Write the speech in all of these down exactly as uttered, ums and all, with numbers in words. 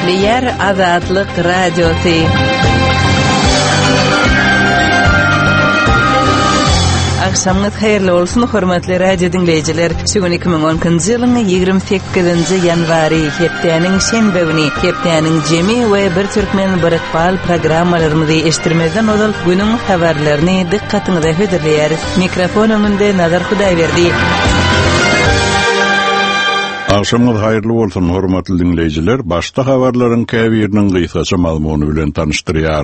Eşitliyer Azatlık Radyosu. Akşamınız hayırlı olsun, hürmetli radyo dinleyiciler. Şugun iki bin on-njy ýylyň ýygrimi sekizinji ýanwary hepdeniň şenbe güni hepdeniň jemi we bir türkmen bir ikbal programmalarymyzy eşitdirmeden ozal günüň habarlaryny dikkatiňize höderleýäris. Mikrofon önünde Nazar Hudaýberdi. Akşamınız hayırlı olsun, hürmetli dinleyiciler. Başta habarlaryň käbiriniň gysgaça mazmuny bilen tanıştyrýar.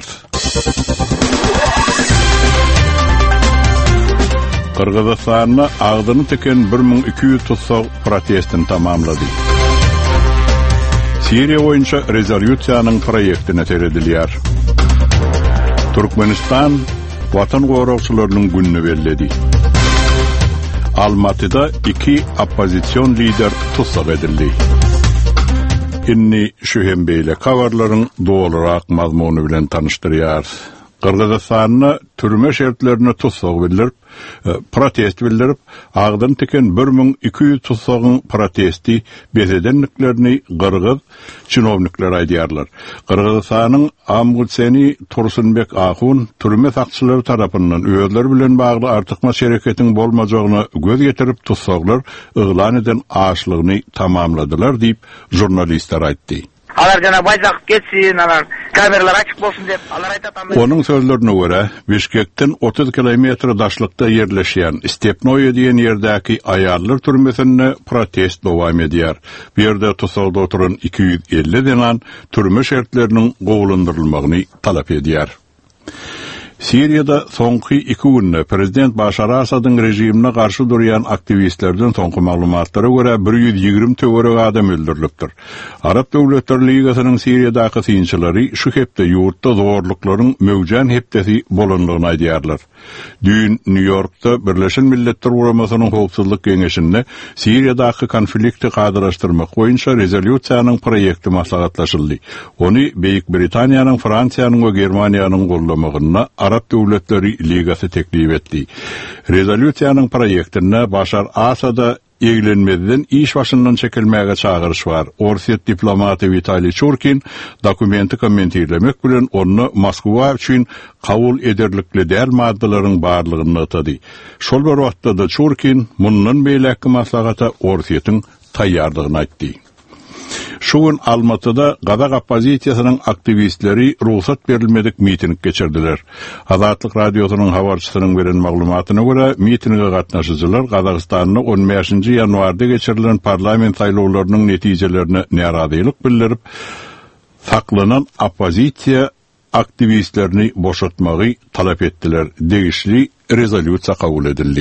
Kırgızistanyň agdyny teken bir ming iki ýüz tutsak protestin tamamlady. Siriýa boýunça rezolýusiýanyň proýektine teredilýär. Türkmenistan watan goragçylarynyň gününi bellädi. Almatyda iki oppozisiýon lider tutsak edildi. Inni şu hem beýle habarlaryň dolarak mazmuny bilen tanıştyrýar. Kırgızistanyň türme şertlerini tutsak bildirip, protest bildirip, agdyn teken bir ming iki ýüz tutsagyň protesti bezedenliklerini Kırgız çinownikler aýdýarlar. Kırgızistanyň Amgutseni Tursunbek Ahun türme sakçylary tarapyndan öýleri bilen bagly artykma şereketiň bolmajagyna göz getirip tutsaklar yglan eden aşlygyny tamamladylar diýip jurnalistler aýtdy. Alar jana bayzak geçsin, alar kameralar açık bolsun dep alar aýtatamy. Onuň sözlerine göre Bişkekden otuz kilometr daşlykda ýerleşýän Stepnoye diýen ýerdäki aýallar türmesine protest dowam edýär. Bu ýerde tutsakda oturan iki ýüz elli denan türme şertleriniň gowlandyrylmagyny talap edýär. Siriýada soňky iki günde prezident Başar Asadyň rejimine garşy durýan aktivistlerden soňky maglumatlary görä bir ýüz ýigirmi töwerek adam öldürilipdir. Arap Döwletleri Ligasynyň Siriýadaky synçylary şu hepde ýurtda zorluklaryň möwjän hepdesi bolandygyny aýdýarlar. Dün New Yorkda Birleşen Milletler Guramasynyň howpsuzlyk geňeşinde Siriýadaky konflikti gadyraşdyrmak boýunça rezolýusiýanyň proýekti maslahatlaşyldy. Ony Beýik Britaniýanyň, Fransiýanyň we Germaniýanyň gollamagyna Arap Döwletleri Ligasy teklip etdi. Rezolýusiýanyň proýektine Başar Asada egilenmeden iş başından çekilmäge çağırış var. Orsiýet diplomaty Vitali Churkin dokumenti kommentirlemek bilen onu Moskwa üçin kabul ederlikli däl maddalaryň barlygyny atady. Şol bir wagtda da Churkin mundan beýleki maslahata Orsiýetiň taýýardygyny aýtdy. Şugun Almatyda gadak oppozisiýasynyň aktivistleri ruhsat berilmedik miting geçirdiler. Azatlyk radiosynyň habarçysynyň beren maglumatyna görä, mitinge gatnaşyjylar Gazagystanyň on beşinji ýanwarda geçirilen parlament saýlawlarynyň netijelerine narazylyk bildirip, saklanan oppozisiýa aktivistlerini boşatmagy talap etdiler. Degişli rezolýusiýa kabul edildi.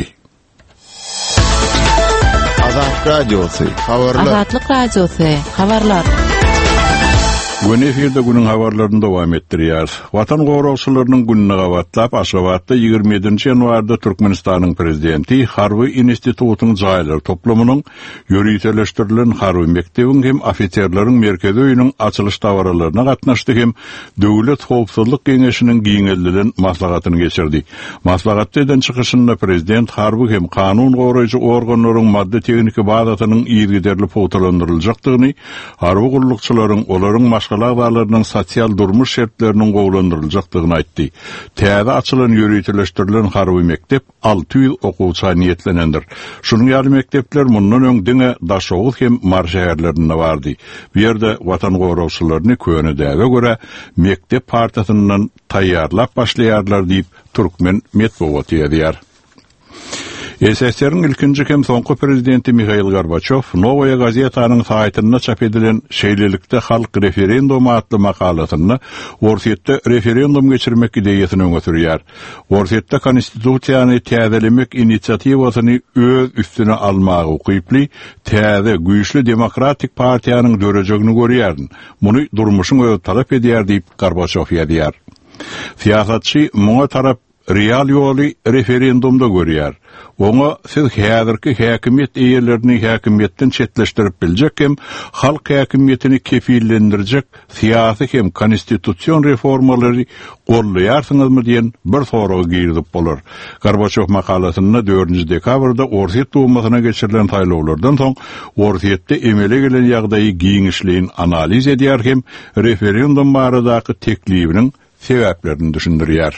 Azatlyk Radyosu, habarlar. Azatlyk Radyosu, habarlar. Gün efirde günün habarlaryny dowam etdirýär. Watan goragçylarynyň gününe gawatlap, Aşgabatda ýygrimi ýedinji ýanwarda Türkmenistanyň prezidenti Harby institutynyň jaýlary toplamynyň ýöriteleşdirilen Harby mektebiň hem ofitserleriň merkezi öýüniň açylyş tawaralaryna gatnaşdy hem Döwlet howpsuzlyk geňeşiniň giňeldilen maslahatyny geçirdi. Maslahatda eden çykyşynda prezident Harby hem kanun goraýjy organlaryň madde tekniki badatynyň ýergiderli powtalandyryljakdygyny, Harby gullukçylaryň olaryň başgalarlarynyň sosial durmuş şertleriniň gowlandyryljakdygyny aýtdy. Täze açylan ýöriteleşdirilen Harby mektep alty ýüz okuwçy niýetlenendir. Şunuň ýaly mektepler mundan öňdiňe Daşoğuz hem Mar şäherlerinde bardy. Bu ýerde watan goragçylaryny köne däwe görä mektep partiýasyndan taýýarlap başlaýarlar diýip Türkmen Medbowaty ýazýar. S S S R-ın ilkinji hem soňky prezidenti Mikhail Gorbaçov Novaya gazetanyň saýtyna çap edilen şeýlelikde halk referendumy atly makalatyny Orsiýetde referendum geçirmek ideýasini öňe sürýär. Orsiýetde konstitusiýany täzelemek inisiatiwasyny öz üstüne almagy ukyply, täze güýçli demokratik partiýanyň dörejegini görýär. Muny durmuşyň öz talap edýär diýip Gorbaçov ýazýar. Siýasatçy muňa tarap real ýoly referendumda görýär. Oňa siz häzirki häkimet eýelerini häkimetden çetleşdirip biljekem, halk häkimetini kefillendirjek syýasy hem konstitusiýon reformalary gollaýarsyňyzmy diýen bir soragy girdip bolar. Gorbaçow makalasynda dördünji dekabrda Orsiýet dumasyna geçirilen taýlawlardan soň Orsiýetde emele gelen ýagdaýy giňişliğin analiz edýär hem referendum baradaky teklibiniň sebäplerini düşündirýär.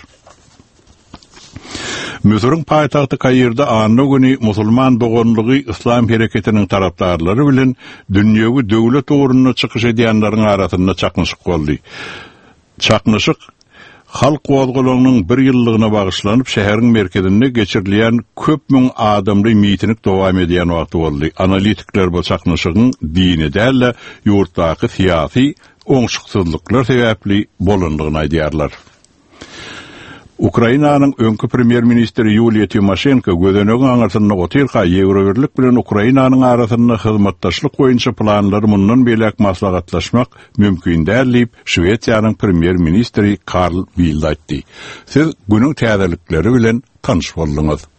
Müsürün paytahty Kaýyrda anna güni musulman dogonlugy İslam hereketiniň tarapdarlary bilen dünýägi döwlet uğruna çykyş edýänleriň arasynda çaknyşyk boldy. Çaknyşyk halk wagalagynyň bir ýyllygyna bagyşlanyp şäheriň merkezinde geçirilýän köp müň adamly miitinik dowam edýän wagty boldy. Analitikler bu çaknyşygyň dini däl, ýurtdaky syýasy oňşyksyzlyklar sebäpli bolandygyny aýdýarlar. Ukrainanyň öňkü premier ministri Yulia Tymoshenko gözenegi aňarsyna gotirka Ýewroberlik bilen Ukrainanyň arasynda hyzmatdaşlyk boýunça planlary mundan belek maslahatlaşmak mümkin däl diýip Şweýçýanyň premier ministri Carl Bildt aýtdy. Siz günüň täzelikleri bilen tanyş boldunuz.